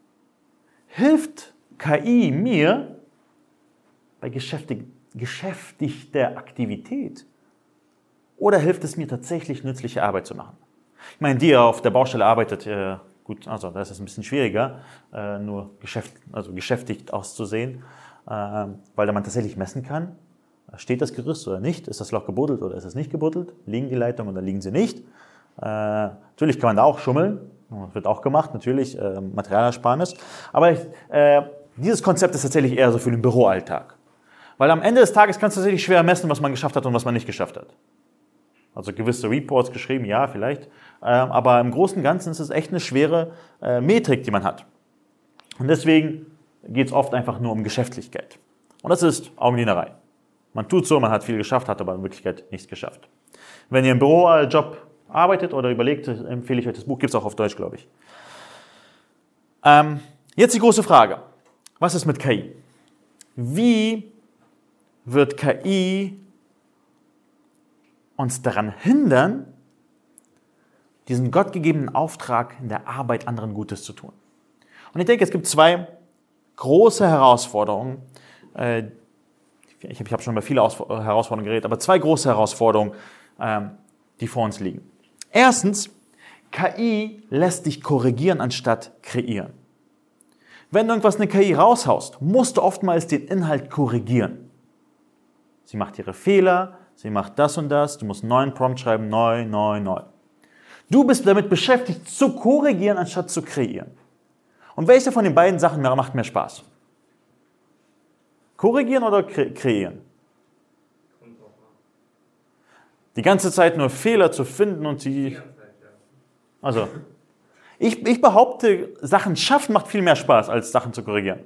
Hilft K I mir bei geschäftig- geschäftigter Aktivität oder hilft es mir tatsächlich nützliche Arbeit zu machen? Ich meine, die auf der Baustelle arbeitet, äh, gut, also da ist es ein bisschen schwieriger, äh, nur geschäft, also geschäftigt auszusehen, äh, weil da man tatsächlich messen kann, steht das Gerüst oder nicht, ist das Loch gebuddelt oder ist es nicht gebuddelt, liegen die Leitungen oder liegen sie nicht. Äh, natürlich kann man da auch schummeln, das wird auch gemacht, natürlich, äh, Materialersparnis, aber ich, äh, dieses Konzept ist tatsächlich eher so für den Büroalltag. Weil am Ende des Tages kannst du tatsächlich schwer messen, was man geschafft hat und was man nicht geschafft hat. Also gewisse Reports geschrieben, ja, vielleicht. Ähm, aber im Großen und Ganzen ist es echt eine schwere äh, Metrik, die man hat. Und deswegen geht es oft einfach nur um Geschäftlichkeit. Und das ist Augendienerei. Man tut so, man hat viel geschafft, hat aber in Wirklichkeit nichts geschafft. Wenn ihr im Bürojob arbeitet oder überlegt, empfehle ich euch das Buch. Gibt es auch auf Deutsch, glaube ich. Ähm, jetzt die große Frage. Was ist mit K I? Wie wird K I uns daran hindern, diesen gottgegebenen Auftrag in der Arbeit, anderen Gutes zu tun. Und ich denke, es gibt zwei große Herausforderungen. Äh, ich habe ich hab schon über viele Herausforderungen geredet, aber zwei große Herausforderungen, ähm, die vor uns liegen. Erstens, K I lässt dich korrigieren, anstatt kreieren. Wenn du irgendwas in eine K I raushaust, musst du oftmals den Inhalt korrigieren. Sie macht ihre Fehler, sie macht das und das, du musst einen neuen Prompt schreiben, neu, neu, neu. Du bist damit beschäftigt, zu korrigieren, anstatt zu kreieren. Und welche von den beiden Sachen macht mehr Spaß? Korrigieren oder kre- kreieren? Die ganze Zeit nur Fehler zu finden und sie... Also, ich, ich behaupte, Sachen schaffen macht viel mehr Spaß, als Sachen zu korrigieren.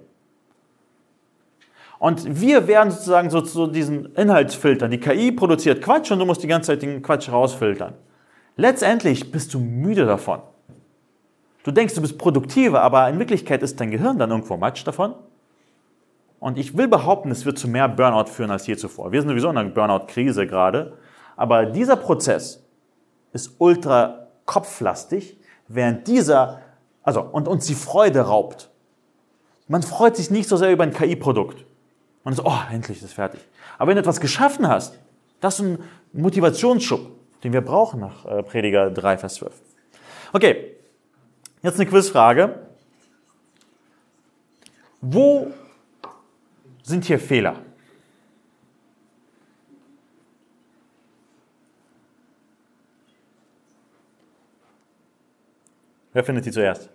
Und wir werden sozusagen so zu diesen Inhaltsfiltern. Die K I produziert Quatsch und du musst die ganze Zeit den Quatsch rausfiltern. Letztendlich bist du müde davon. Du denkst, du bist produktiver, aber in Wirklichkeit ist dein Gehirn dann irgendwo matsch davon. Und ich will behaupten, es wird zu mehr Burnout führen als je zuvor. Wir sind sowieso in einer Burnout-Krise gerade. Aber dieser Prozess ist ultra kopflastig, während dieser, also, und uns die Freude raubt. Man freut sich nicht so sehr über ein K I-Produkt. Man ist so, oh, endlich ist es fertig. Aber wenn du etwas geschaffen hast, das ist ein Motivationsschub, den wir brauchen nach äh, Prediger drei, Vers zwölf. Okay, jetzt eine Quizfrage. Wo sind hier Fehler? Wer findet die zuerst?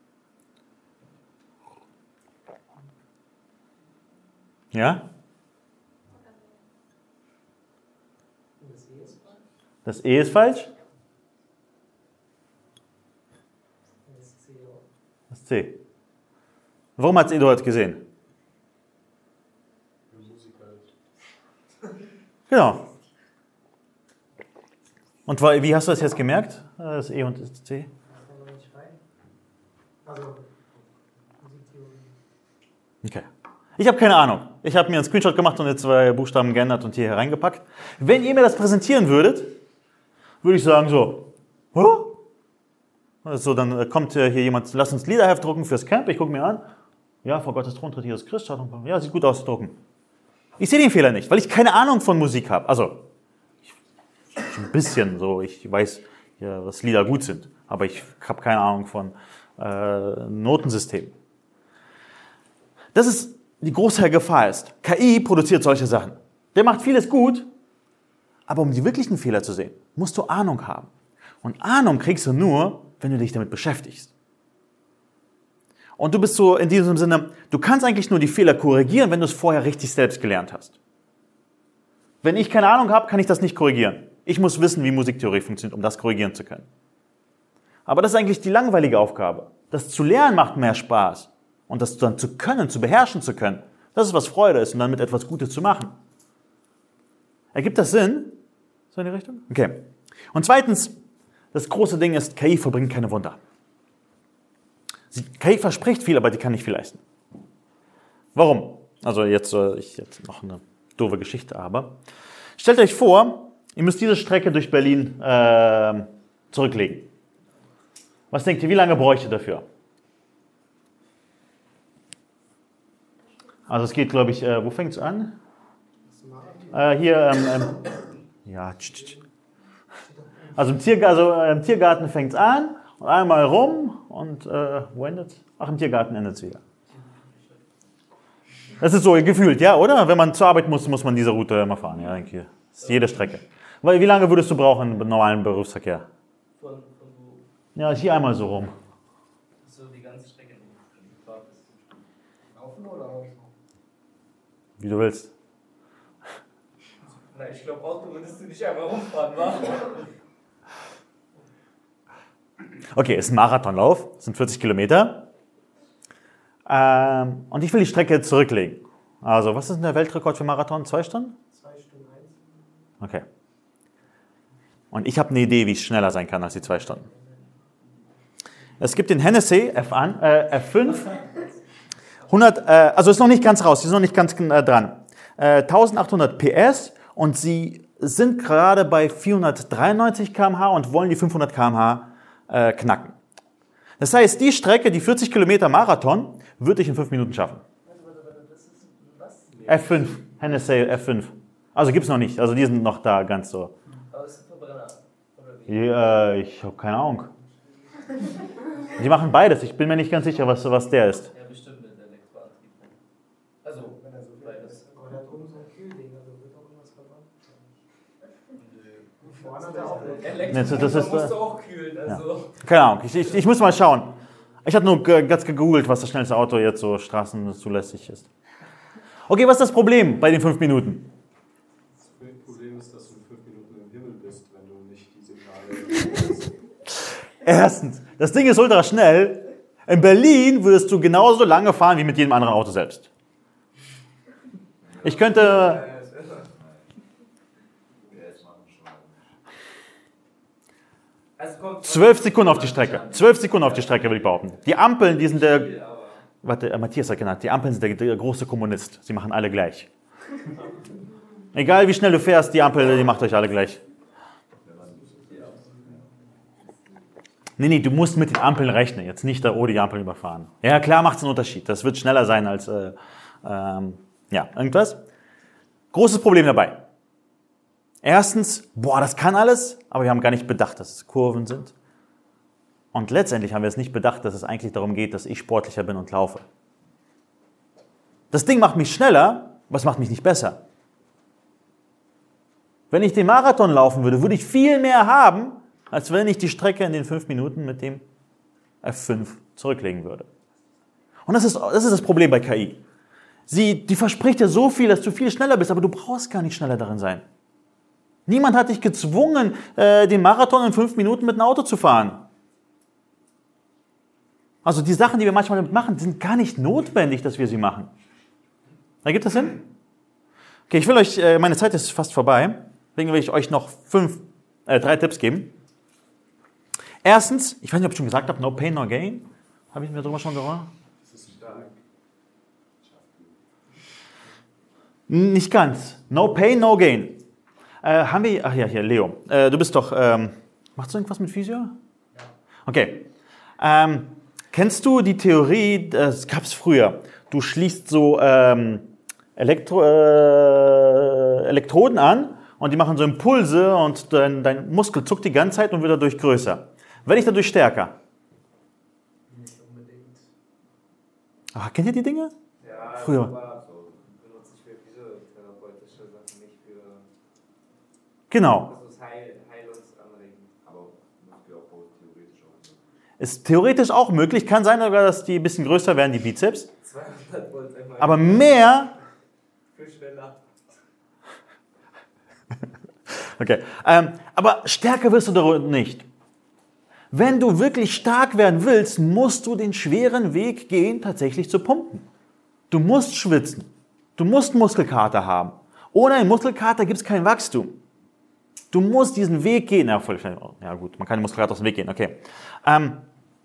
Ja? Das E ist falsch? Das C. Warum hat es Eduard gesehen? Genau. Und wie hast du das jetzt gemerkt? Das E und das C? Okay. Ich habe keine Ahnung. Ich habe mir einen Screenshot gemacht und jetzt zwei Buchstaben geändert und hier hereingepackt. Wenn ihr mir das präsentieren würdet, würde ich sagen so, huh? Also dann kommt hier jemand, lass uns Liederheft drucken fürs Camp. Ich gucke mir an. Ja, vor Gottes Thron tritt Jesus Christus. Ja, sieht gut aus, drucken. Ich sehe den Fehler nicht, weil ich keine Ahnung von Musik habe. Also, ich, ein bisschen so, ich weiß, ja, dass Lieder gut sind, aber ich habe keine Ahnung von äh, Notensystemen. Das ist die große Gefahr ist. K I produziert solche Sachen. Der macht vieles gut, aber um die wirklichen Fehler zu sehen, musst du Ahnung haben. Und Ahnung kriegst du nur, wenn du dich damit beschäftigst. Und du bist so in diesem Sinne, du kannst eigentlich nur die Fehler korrigieren, wenn du es vorher richtig selbst gelernt hast. Wenn ich keine Ahnung habe, kann ich das nicht korrigieren. Ich muss wissen, wie Musiktheorie funktioniert, um das korrigieren zu können. Aber das ist eigentlich die langweilige Aufgabe. Das zu lernen macht mehr Spaß. Und das dann zu können, zu beherrschen zu können, das ist, was Freude ist und dann mit etwas Gutes zu machen. Ergibt das Sinn? So in die Richtung? Okay. Und zweitens, das große Ding ist, K I vollbringt keine Wunder. Sie, K I verspricht viel, aber die kann nicht viel leisten. Warum? Also jetzt, ich, jetzt noch eine doofe Geschichte, aber stellt euch vor, ihr müsst diese Strecke durch Berlin äh, zurücklegen. Was denkt ihr, wie lange bräuchte ihr dafür? Also es geht, glaube ich, äh, wo fängt es an? Äh, hier, ähm, ähm, ja, tsch, tsch. Also im, Tier, also, äh, im Tiergarten fängt es an und einmal rum und äh, wo endet es? Ach, im Tiergarten endet es wieder. Das ist so gefühlt, ja, oder? Wenn man zur Arbeit muss, muss man diese Route immer fahren. Ja, denke, das ist jede Strecke. Weil, wie lange würdest du brauchen im normalen Berufsverkehr? Von, von wo? Ja, hier einmal so rum. So die ganze Strecke. Laufen oder Auto? Wie du willst. Na, ich glaube, Auto würdest du nicht einmal rumfahren, wa? Okay, es ist ein Marathonlauf, es sind vierzig Kilometer. Ähm, und ich will die Strecke zurücklegen. Also, was ist denn der Weltrekord für Marathon? Zwei Stunden? Zwei Stunden eins. Okay. Und ich habe eine Idee, wie es schneller sein kann als die zwei Stunden. Es gibt den Hennessy F fünf. hundert, äh, also ist noch nicht ganz raus, die sind noch nicht ganz äh, dran. Äh, eintausendachthundert P S und sie sind gerade bei vierhundertdreiundneunzig Kilometer pro Stunde und wollen die fünfhundert Kilometer pro Stunde äh, knacken. Das heißt, die Strecke, die vierzig Kilometer Marathon, würde ich in fünf Minuten schaffen. F fünf, Hennessy F fünf. Also gibt es noch nicht, also die sind noch da ganz so. Aber ist ein Verbrenner, oder wie? Ja, ich habe keine Ahnung. Die machen beides, ich bin mir nicht ganz sicher, was, was der ist. Ja, bestimmt mit Elektroantrieb. Also, wenn er so beides. Aber der hat oben so ein Kühlding, also wird auch irgendwas verbrannt. Vorne hat er auch Elektro, Nee, das ist, musst du äh, auch kühlen, also. Keine Ahnung, ich, ich, ich muss mal schauen. Ich habe nur g- ganz gegoogelt, was das schnellste Auto jetzt so straßenzulässig ist. Okay, was ist das Problem bei den fünf Minuten? Das Problem ist, dass du in fünf Minuten im Himmel bist, wenn du nicht die Signale hast. Erstens, das Ding ist ultra schnell. In Berlin würdest du genauso lange fahren wie mit jedem anderen Auto selbst. Ich könnte... Also kommt Zwölf Sekunden auf die Strecke. Zwölf Sekunden auf die Strecke, will ich behaupten. Die Ampeln, die sind der... aber Warte, äh, Matthias hat genannt, die Ampeln sind der, der große Kommunist. Sie machen alle gleich. Egal wie schnell du fährst, die Ampel, die macht euch alle gleich. Nee, nee, du musst mit den Ampeln rechnen, jetzt nicht da oh die Ampeln überfahren. Ja, klar macht es einen Unterschied. Das wird schneller sein als, äh, ähm, ja, irgendwas. Großes Problem dabei. Erstens, boah, das kann alles, aber wir haben gar nicht bedacht, dass es Kurven sind. Und letztendlich haben wir es nicht bedacht, dass es eigentlich darum geht, dass ich sportlicher bin und laufe. Das Ding macht mich schneller, aber es macht mich nicht besser. Wenn ich den Marathon laufen würde, würde ich viel mehr haben, als wenn ich die Strecke in den fünf Minuten mit dem F fünf zurücklegen würde. Und das ist, das ist das Problem bei K I. Sie, die verspricht dir so viel, dass du viel schneller bist, aber du brauchst gar nicht schneller darin sein. Niemand hat dich gezwungen, äh, den Marathon in fünf Minuten mit einem Auto zu fahren. Also die Sachen, die wir manchmal damit machen, sind gar nicht notwendig, dass wir sie machen. Da gibt es Sinn? Okay, ich will euch, äh, meine Zeit ist fast vorbei, deswegen will ich euch noch fünf, äh, drei Tipps geben. Erstens, ich weiß nicht, ob ich schon gesagt habe, no pain, no gain. Habe ich mir darüber schon gehört? Das ist stark. Nicht ganz. No pain, no gain. Äh, haben wir, ach ja, hier, Leo. Äh, du bist doch, ähm, machst du irgendwas mit Physio? Ja. Okay. Ähm, kennst du die Theorie, das gab es früher, du schließt so ähm, Elektro, äh, Elektroden an und die machen so Impulse und dein, dein Muskel zuckt die ganze Zeit und wird dadurch größer. Werde ich dadurch stärker? nicht unbedingt. Ach, kennt ihr die Dinge? Ja, Früher. aber so benutze ich für physiotherapeutische Sachen, nicht für. Genau. Das ist heil, heilungsanregend. Aber Muskelaufbau theoretisch auch. Ist theoretisch auch möglich. Kann sein sogar, dass die ein bisschen größer werden, die Bizeps. zweihundert Volt einmal. Aber mehr... Viel schneller. Okay. Ähm, aber stärker wirst du darüber nicht. Wenn du wirklich stark werden willst, musst du den schweren Weg gehen, tatsächlich zu pumpen. Du musst schwitzen. Du musst Muskelkater haben. Ohne einen Muskelkater gibt es kein Wachstum. Du musst diesen Weg gehen. Ja, voll, ja gut, man kann den Muskelkater aus dem Weg gehen. Okay. Ähm,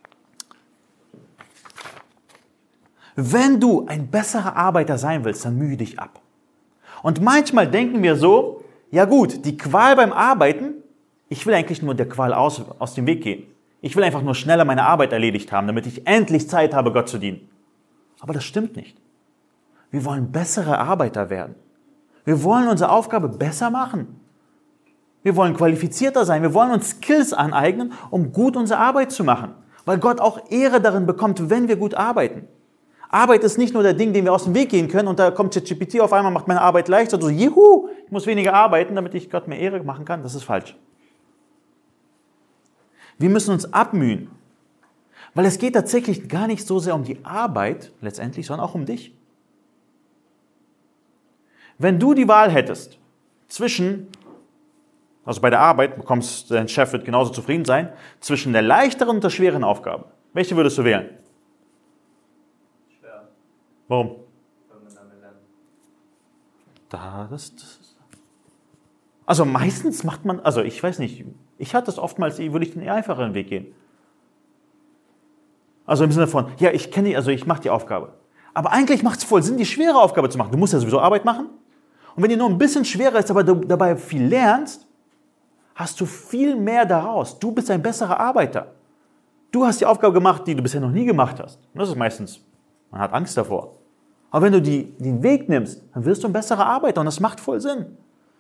wenn du ein besserer Arbeiter sein willst, dann mühe dich ab. Und manchmal denken wir so, ja gut, die Qual beim Arbeiten, ich will eigentlich nur der Qual aus, aus dem Weg gehen. Ich will einfach nur schneller meine Arbeit erledigt haben, damit ich endlich Zeit habe, Gott zu dienen. Aber das stimmt nicht. Wir wollen bessere Arbeiter werden. Wir wollen unsere Aufgabe besser machen. Wir wollen qualifizierter sein. Wir wollen uns Skills aneignen, um gut unsere Arbeit zu machen. Weil Gott auch Ehre darin bekommt, wenn wir gut arbeiten. Arbeit ist nicht nur der Ding, den wir aus dem Weg gehen können und da kommt ChatGPT auf einmal, macht meine Arbeit leichter. So, juhu, ich muss weniger arbeiten, damit ich Gott mehr Ehre machen kann. Das ist falsch. Wir müssen uns abmühen. Weil es geht tatsächlich gar nicht so sehr um die Arbeit letztendlich, sondern auch um dich. Wenn du die Wahl hättest zwischen, also bei der Arbeit bekommst, dein Chef wird genauso zufrieden sein, zwischen der leichteren und der schweren Aufgabe, welche würdest du wählen? Schwer. Warum? Wenn man damit lernt. Da, das, das. Also meistens macht man, also ich weiß nicht, ich hatte es oftmals, würde ich den eher einfacheren Weg gehen. Also im Sinne von, ja, ich kenne die, also ich mache die Aufgabe. Aber eigentlich macht es voll Sinn, die schwere Aufgabe zu machen. Du musst ja sowieso Arbeit machen. Und wenn die nur ein bisschen schwerer ist, aber du dabei viel lernst, hast du viel mehr daraus. Du bist ein besserer Arbeiter. Du hast die Aufgabe gemacht, die du bisher noch nie gemacht hast. Und das ist meistens, man hat Angst davor. Aber wenn du die, den Weg nimmst, dann wirst du ein besserer Arbeiter und das macht voll Sinn.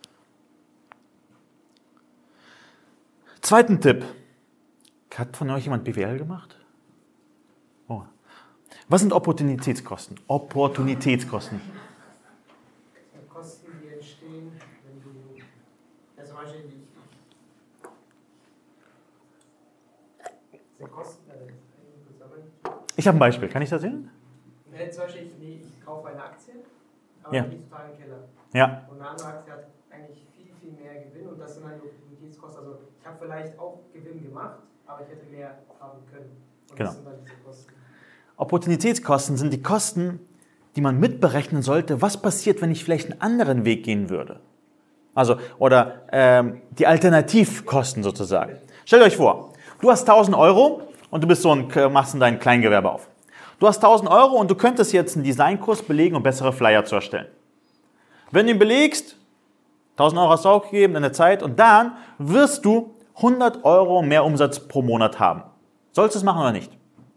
Zweiten Tipp. Hat von euch jemand B W L gemacht? Oh. Was sind Opportunitätskosten? Opportunitätskosten. Kosten, die entstehen, wenn du, ja, zum Beispiel, die, sind Kosten, äh, gesammelt. Ich habe ein Beispiel. Kann ich das sehen? Ne, zum Beispiel, ich, nee, ich kaufe eine Aktie, aber Ja. die ist total im Keller. Ja. Und eine andere Aktie hat eigentlich viel, viel mehr Gewinn und das sind dann die Opportunitätskosten. Also ich habe vielleicht auch Gewinn gemacht, aber ich hätte mehr haben können. Und Genau. das sind dann diese Kosten. Opportunitätskosten sind die Kosten, die man mitberechnen sollte. Was passiert, wenn ich vielleicht einen anderen Weg gehen würde? Also, oder ähm, die Alternativkosten sozusagen. Stellt euch vor, du hast tausend Euro und du bist so ein, machst in dein Kleingewerbe auf. Du hast tausend Euro und du könntest jetzt einen Designkurs belegen, um bessere Flyer zu erstellen. Wenn du ihn belegst, tausend Euro hast du auch gegeben in der Zeit und dann wirst du hundert Euro mehr Umsatz pro Monat haben. Sollst du es machen oder nicht?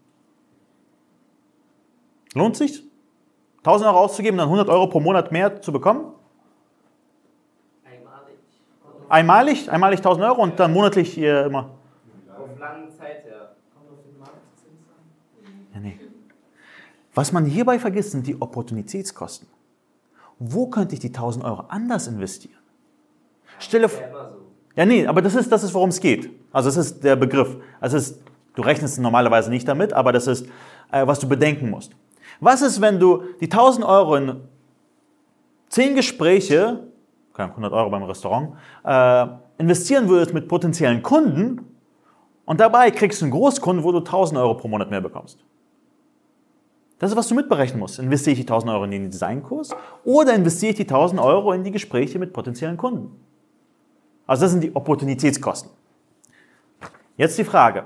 Lohnt sich, tausend Euro auszugeben, dann hundert Euro pro Monat mehr zu bekommen? Einmalig. Einmalig, einmalig tausend Euro und dann monatlich äh, immer. Auf lange Zeit, ja. Kommt auf den Marktzins an. Ja, nee. Was man hierbei vergisst, sind die Opportunitätskosten. Wo könnte ich die tausend Euro anders investieren? Stelle Das ist vor. ja immer so. Ja, nee, aber das ist, das ist, worum es geht. Also das ist der Begriff. Also es ist, du rechnest normalerweise nicht damit, aber das ist, äh, was du bedenken musst. Was ist, wenn du die tausend Euro in zehn Gespräche, hundert Euro beim Restaurant, äh, investieren würdest mit potenziellen Kunden und dabei kriegst du einen Großkunden, wo du tausend Euro pro Monat mehr bekommst? Das ist, was du mitberechnen musst. Investiere ich die tausend Euro in den Designkurs oder investiere ich die tausend Euro in die Gespräche mit potenziellen Kunden? Also das sind die Opportunitätskosten. Jetzt die Frage,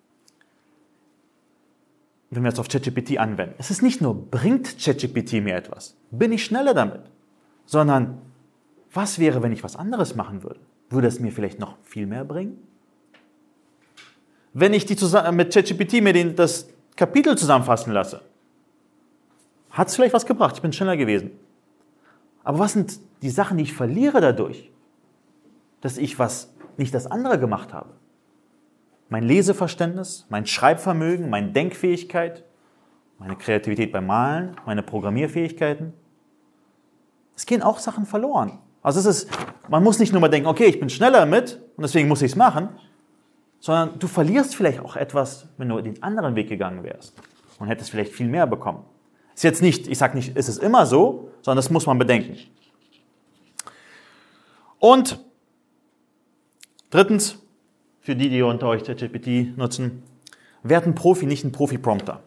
wenn wir jetzt auf ChatGPT anwenden. Es ist nicht nur, bringt ChatGPT mir etwas, bin ich schneller damit, sondern was wäre, wenn ich was anderes machen würde? Würde es mir vielleicht noch viel mehr bringen? Wenn ich die zusammen, mit ChatGPT mir den, das Kapitel zusammenfassen lasse, hat es vielleicht was gebracht, ich bin schneller gewesen. Aber was sind die Sachen, die ich verliere dadurch, dass ich was nicht das andere gemacht habe? Mein Leseverständnis, mein Schreibvermögen, meine Denkfähigkeit, meine Kreativität beim Malen, meine Programmierfähigkeiten. Es gehen auch Sachen verloren. Also es ist, man muss nicht nur mal denken, okay, ich bin schneller mit und deswegen muss ich es machen, sondern du verlierst vielleicht auch etwas, wenn du den anderen Weg gegangen wärst und hättest vielleicht viel mehr bekommen. Ist jetzt nicht, ich sage nicht, ist es immer so, sondern das muss man bedenken. Und drittens, für die, die unter euch ChatGPT nutzen, werd ein Profi, nicht ein Profi-Prompter.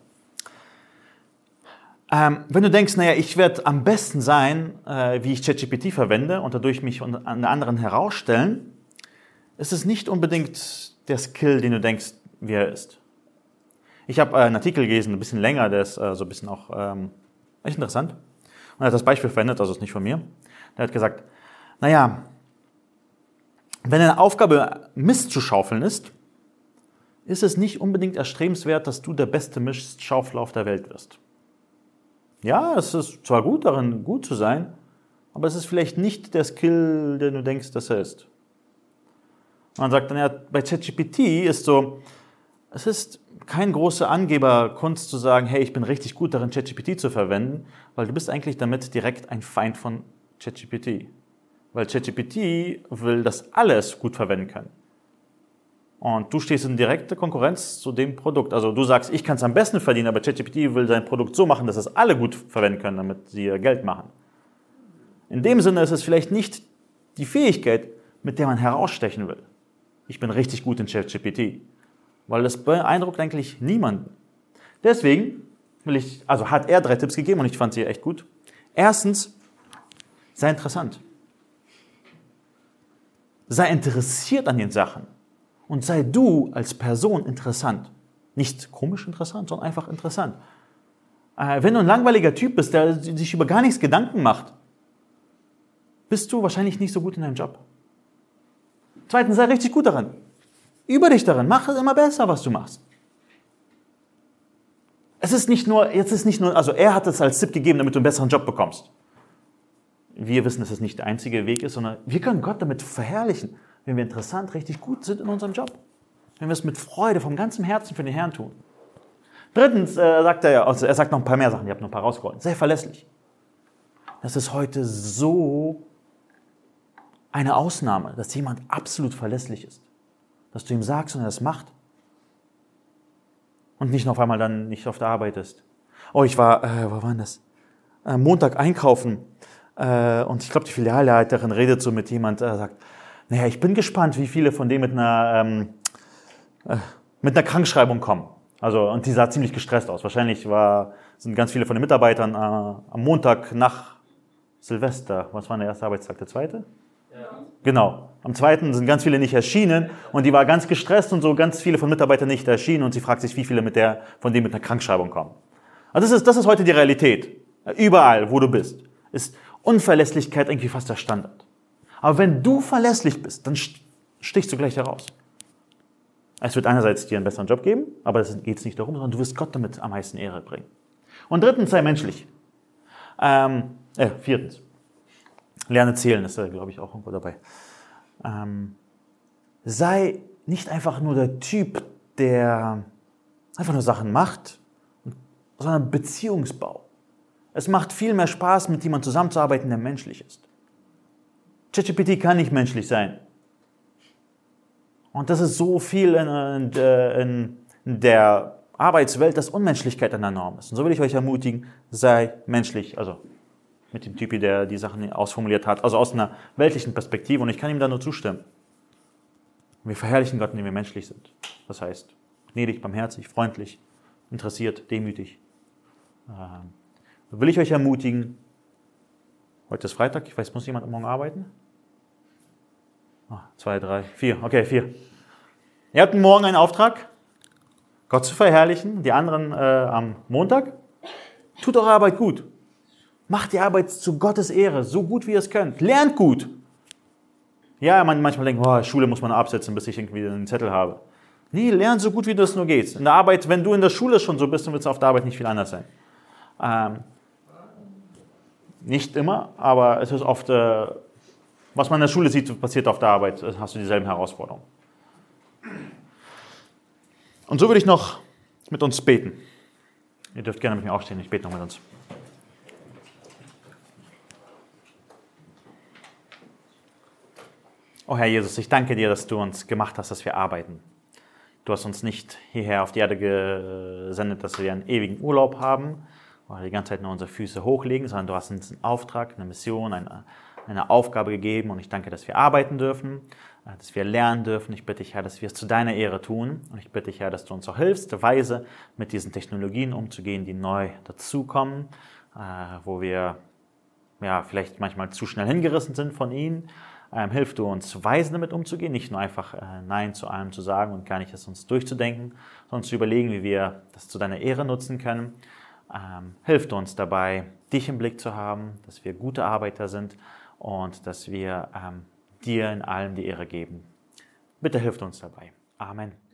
Ähm, wenn du denkst, naja, ich werde am besten sein, äh, wie ich ChatGPT verwende und dadurch mich an anderen herausstellen, ist es nicht unbedingt der Skill, den du denkst, wie er ist. Ich habe äh, einen Artikel gelesen, ein bisschen länger, der ist äh, so ein bisschen auch ähm, echt interessant. Und er hat das Beispiel verwendet, also ist nicht von mir. Der hat gesagt, naja, wenn eine Aufgabe Mist zu schaufeln ist, ist es nicht unbedingt erstrebenswert, dass du der beste Mistschaufler auf der Welt wirst. Ja, es ist zwar gut darin, gut zu sein, aber es ist vielleicht nicht der Skill, den du denkst, dass er ist. Man sagt dann ja, bei ChatGPT ist so, es ist keine große Angeberkunst zu sagen, hey, ich bin richtig gut darin, ChatGPT zu verwenden, weil du bist eigentlich damit direkt ein Feind von ChatGPT. Weil ChatGPT will, dass alle es gut verwenden können. Und du stehst in direkter Konkurrenz zu dem Produkt. Also du sagst, ich kann es am besten verdienen, aber ChatGPT will sein Produkt so machen, dass es alle gut verwenden können, damit sie ihr Geld machen. In dem Sinne ist es vielleicht nicht die Fähigkeit, mit der man herausstechen will. Ich bin richtig gut in ChatGPT. Weil das beeindruckt eigentlich niemanden. Deswegen will ich, also hat er drei Tipps gegeben und ich fand sie echt gut. Erstens, sei interessant. Sei interessiert an den Sachen und sei du als Person interessant. Nicht komisch interessant, sondern einfach interessant. Äh, wenn du ein langweiliger Typ bist, der sich über gar nichts Gedanken macht, bist du wahrscheinlich nicht so gut in deinem Job. Zweitens, sei richtig gut darin. Übe dich darin, mach es immer besser, was du machst. Es ist nicht nur, jetzt ist nicht nur, also er hat es als Tipp gegeben, damit du einen besseren Job bekommst. Wir wissen, dass es nicht der einzige Weg ist, sondern wir können Gott damit verherrlichen, wenn wir interessant, richtig gut sind in unserem Job. Wenn wir es mit Freude, vom ganzen Herzen für den Herrn tun. Drittens äh, sagt er, also er sagt noch ein paar mehr Sachen, ich habe noch ein paar rausgeholt. Sei verlässlich. Das ist heute so eine Ausnahme, dass jemand absolut verlässlich ist. Dass du ihm sagst und er das macht. Und nicht noch einmal dann nicht auf der Arbeit ist. Oh, ich war, äh, wo war denn das? Äh, Montag einkaufen. Äh, und ich glaube, die Filialleiterin redet so mit jemand, äh, sagt, naja, ich bin gespannt, wie viele von denen mit einer, ähm, äh, mit einer Krankschreibung kommen. Also, und die sah ziemlich gestresst aus. Wahrscheinlich war, sind ganz viele von den Mitarbeitern äh, am Montag nach Silvester, was war der erste Arbeitstag, der zweite? Ja. Genau. Am zweiten sind ganz viele nicht erschienen und die war ganz gestresst und so ganz viele von Mitarbeitern nicht erschienen und sie fragt sich, wie viele mit der, von denen mit einer Krankschreibung kommen. Also das ist, das ist heute die Realität. Überall, wo du bist, ist Unverlässlichkeit irgendwie fast der Standard. Aber wenn du verlässlich bist, dann stichst du gleich heraus. Es wird einerseits dir einen besseren Job geben, aber es geht nicht darum, sondern du wirst Gott damit am meisten Ehre bringen. Und drittens, sei menschlich. Ähm, äh, viertens, lerne zählen, ist da, glaube ich, auch irgendwo dabei. Ähm, sei nicht einfach nur der Typ, der einfach nur Sachen macht, sondern Beziehungsbau. Es macht viel mehr Spaß, mit jemandem zusammenzuarbeiten, der menschlich ist. ChatGPT kann nicht menschlich sein. Und das ist so viel in, in, in der Arbeitswelt, dass Unmenschlichkeit an der Norm ist. Und so will ich euch ermutigen, sei menschlich. Also mit dem Typi, der die Sachen ausformuliert hat. Also aus einer weltlichen Perspektive. Und ich kann ihm da nur zustimmen. Wir verherrlichen Gott, indem wir menschlich sind. Das heißt, gnädig, barmherzig, freundlich, interessiert, demütig. Ähm, will ich euch ermutigen, heute ist Freitag, ich weiß, muss jemand morgen arbeiten? Oh, zwei, drei, vier, okay, vier. Ihr habt morgen einen Auftrag, Gott zu verherrlichen, die anderen äh, am Montag. Tut eure Arbeit gut. Macht die Arbeit zu Gottes Ehre, so gut wie ihr es könnt. Lernt gut. Ja, man manchmal denkt, oh, Schule muss man absetzen, bis ich irgendwie einen Zettel habe. Nee, lern so gut wie das nur geht. In der Arbeit, wenn du in der Schule schon so bist, dann wird es auf der Arbeit nicht viel anders sein. Ähm, nicht immer, aber es ist oft, äh, was man in der Schule sieht, passiert auf der Arbeit, hast du dieselben Herausforderungen. Und so würde ich noch mit uns beten. Ihr dürft gerne mit mir aufstehen, ich bete noch mit uns. Oh Herr Jesus, ich danke dir, dass du uns gemacht hast, dass wir arbeiten. Du hast uns nicht hierher auf die Erde gesendet, dass wir einen ewigen Urlaub haben oder die ganze Zeit nur unsere Füße hochlegen, sondern du hast uns einen Auftrag, eine Mission, eine, eine Aufgabe gegeben. Und ich danke, dass wir arbeiten dürfen, dass wir lernen dürfen. Ich bitte dich, Herr, dass wir es zu deiner Ehre tun. Und ich bitte dich, Herr, dass du uns auch hilfst, weise mit diesen Technologien umzugehen, die neu dazukommen, wo wir ja, vielleicht manchmal zu schnell hingerissen sind von ihnen. Ähm, hilf du uns, weise damit umzugehen, nicht nur einfach äh, Nein zu allem zu sagen und gar nicht das uns durchzudenken, sondern zu überlegen, wie wir das zu deiner Ehre nutzen können. Ähm, hilf du uns dabei, dich im Blick zu haben, dass wir gute Arbeiter sind und dass wir ähm, dir in allem die Ehre geben. Bitte hilf uns dabei. Amen.